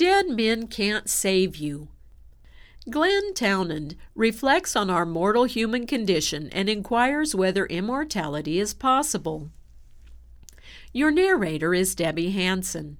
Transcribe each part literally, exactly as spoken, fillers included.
Dead men can't save you. Glenn Townend reflects on our mortal human condition and inquires whether immortality is possible. Your narrator is Debbie Hanson.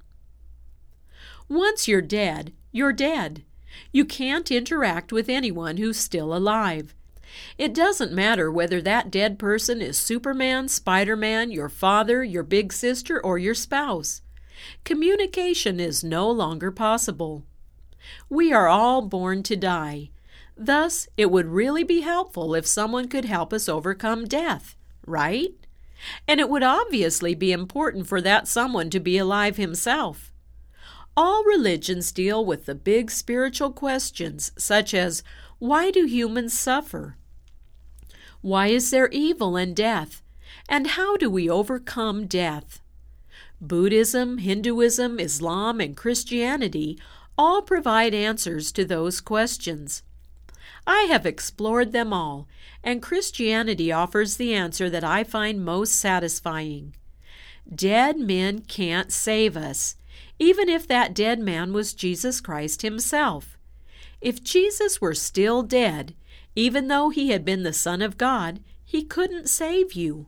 Once you're dead, you're dead. You can't interact with anyone who's still alive. It doesn't matter whether that dead person is Superman, Spider-Man, your father, your big sister, or your spouse. Communication is no longer possible. We are all born to die. Thus, it would really be helpful if someone could help us overcome death, right? And it would obviously be important for that someone to be alive himself. All religions deal with the big spiritual questions, such as, why do humans suffer? Why is there evil and death? And how do we overcome death? Buddhism, Hinduism, Islam, and Christianity all provide answers to those questions. I have explored them all, and Christianity offers the answer that I find most satisfying. Dead men can't save us, even if that dead man was Jesus Christ himself. If Jesus were still dead, even though he had been the Son of God, he couldn't save you.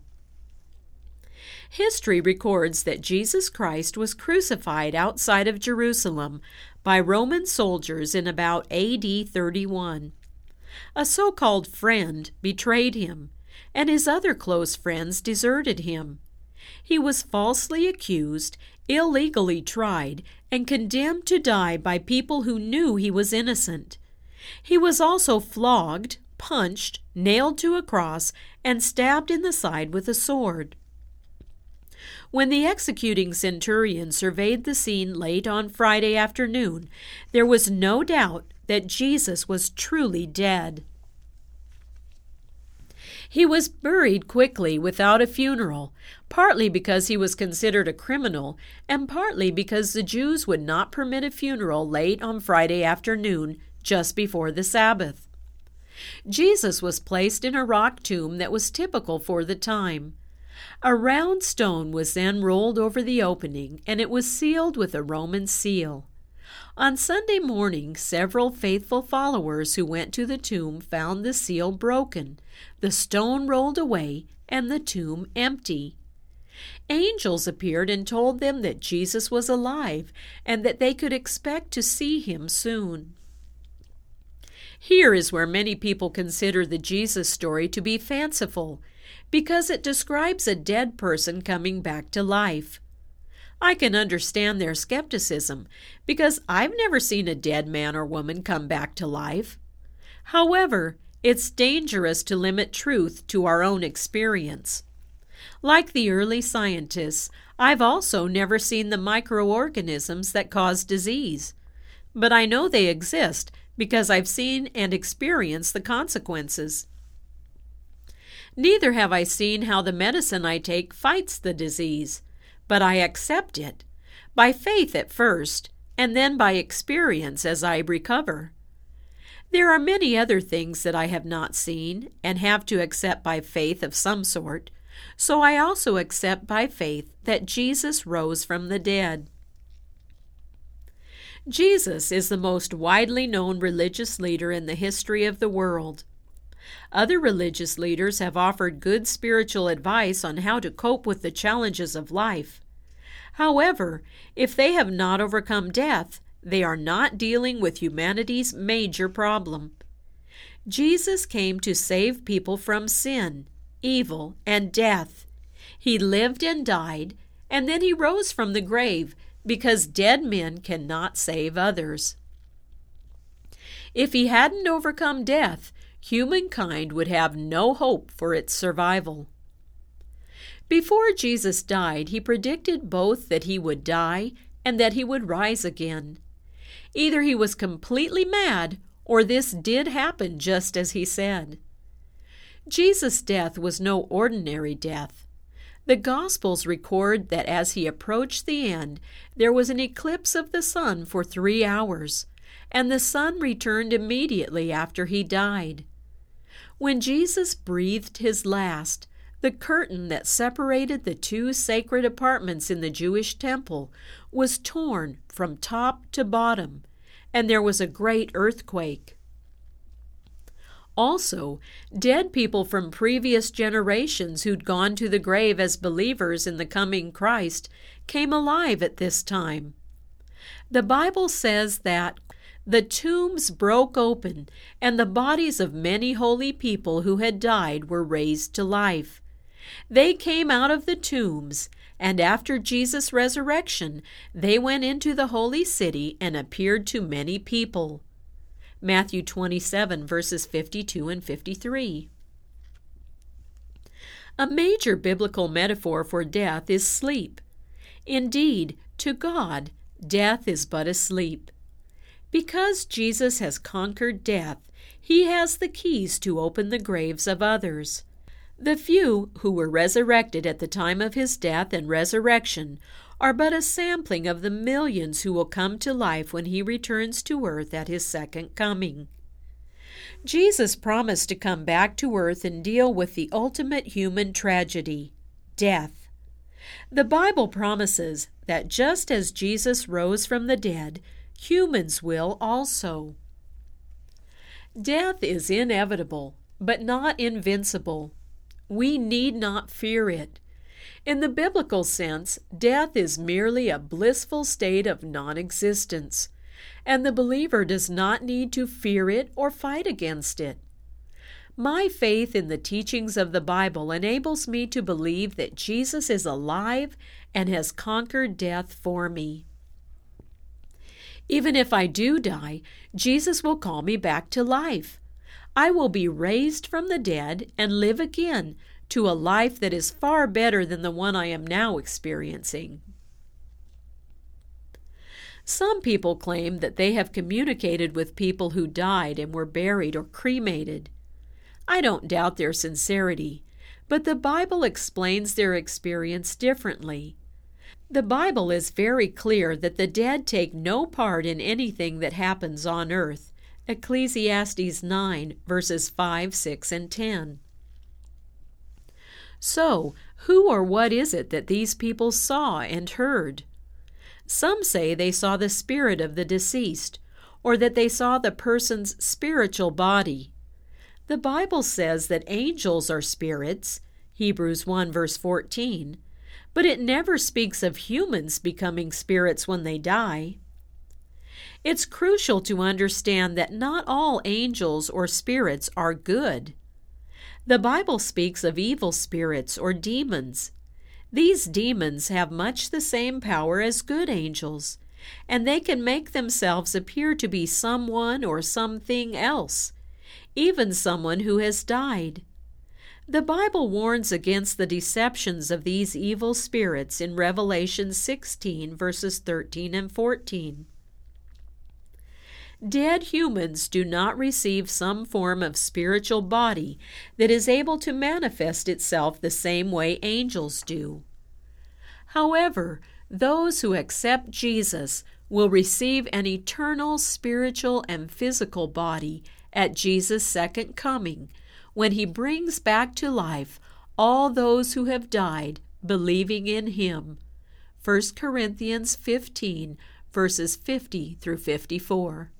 History records that Jesus Christ was crucified outside of Jerusalem by Roman soldiers in about A D thirty-one. A so-called friend betrayed him, and his other close friends deserted him. He was falsely accused, illegally tried, and condemned to die by people who knew he was innocent. He was also flogged, punched, nailed to a cross, and stabbed in the side with a sword. When the executing centurion surveyed the scene late on Friday afternoon, there was no doubt that Jesus was truly dead. He was buried quickly without a funeral, partly because he was considered a criminal, and partly because the Jews would not permit a funeral late on Friday afternoon, just before the Sabbath. Jesus was placed in a rock tomb that was typical for the time. A round stone was then rolled over the opening, and it was sealed with a Roman seal. On Sunday morning, several faithful followers who went to the tomb found the seal broken, the stone rolled away, and the tomb empty. Angels appeared and told them that Jesus was alive and that they could expect to see him soon. Here is where many people consider the Jesus story to be fanciful, because it describes a dead person coming back to life. I can understand their skepticism, because I've never seen a dead man or woman come back to life. However, it's dangerous to limit truth to our own experience. Like the early scientists, I've also never seen the microorganisms that cause disease. But I know they exist because I've seen and experienced the consequences. Neither have I seen how the medicine I take fights the disease, but I accept it, by faith at first, and then by experience as I recover. There are many other things that I have not seen and have to accept by faith of some sort, so I also accept by faith that Jesus rose from the dead. Jesus is the most widely known religious leader in the history of the world. Other religious leaders have offered good spiritual advice on how to cope with the challenges of life. However, if they have not overcome death, they are not dealing with humanity's major problem. Jesus came to save people from sin, evil, and death. He lived and died, and then he rose from the grave, because dead men cannot save others. If he hadn't overcome death, humankind would have no hope for its survival. Before Jesus died, he predicted both that he would die and that he would rise again. Either he was completely mad, or this did happen just as he said. Jesus' death was no ordinary death. The Gospels record that as he approached the end, there was an eclipse of the sun for three hours, and the sun returned immediately after he died. When Jesus breathed his last, The curtain that separated the two sacred apartments in the Jewish temple was torn from top to bottom, and there was a great earthquake. Also, dead people from previous generations who'd gone to the grave as believers in the coming Christ came alive at this time. The Bible says that the tombs broke open, and the bodies of many holy people who had died were raised to life. They came out of the tombs, and after Jesus' resurrection, they went into the holy city and appeared to many people. Matthew twenty-seven, verses fifty-two and fifty-three. A major biblical metaphor for death is sleep. Indeed, to God, death is but a sleep. Because Jesus has conquered death, he has the keys to open the graves of others. The few who were resurrected at the time of his death and resurrection are but a sampling of the millions who will come to life when he returns to earth at his second coming. Jesus promised to come back to earth and deal with the ultimate human tragedy, death. The Bible promises that just as Jesus rose from the dead, humans will also. Death is inevitable, but not invincible. We need not fear it. In the biblical sense, death is merely a blissful state of non-existence, and the believer does not need to fear it or fight against it. My faith in the teachings of the Bible enables me to believe that Jesus is alive and has conquered death for me. Even if I do die, Jesus will call me back to life. I will be raised from the dead and live again to a life that is far better than the one I am now experiencing. Some people claim that they have communicated with people who died and were buried or cremated. I don't doubt their sincerity, but the Bible explains their experience differently. The Bible is very clear that the dead take no part in anything that happens on earth. Ecclesiastes nine, verses five, six, and ten. So, who or what is it that these people saw and heard? Some say they saw the spirit of the deceased, or that they saw the person's spiritual body. The Bible says that angels are spirits, Hebrews one, verse fourteen, but it never speaks of humans becoming spirits when they die. It's crucial to understand that not all angels or spirits are good. The Bible speaks of evil spirits or demons. These demons have much the same power as good angels, and they can make themselves appear to be someone or something else, even someone who has died. The Bible warns against the deceptions of these evil spirits in Revelation sixteen, verses thirteen and fourteen. Dead humans do not receive some form of spiritual body that is able to manifest itself the same way angels do. However, those who accept Jesus will receive an eternal spiritual and physical body at Jesus' second coming, when he brings back to life all those who have died believing in him. First Corinthians fifteen, verses fifty through fifty-four.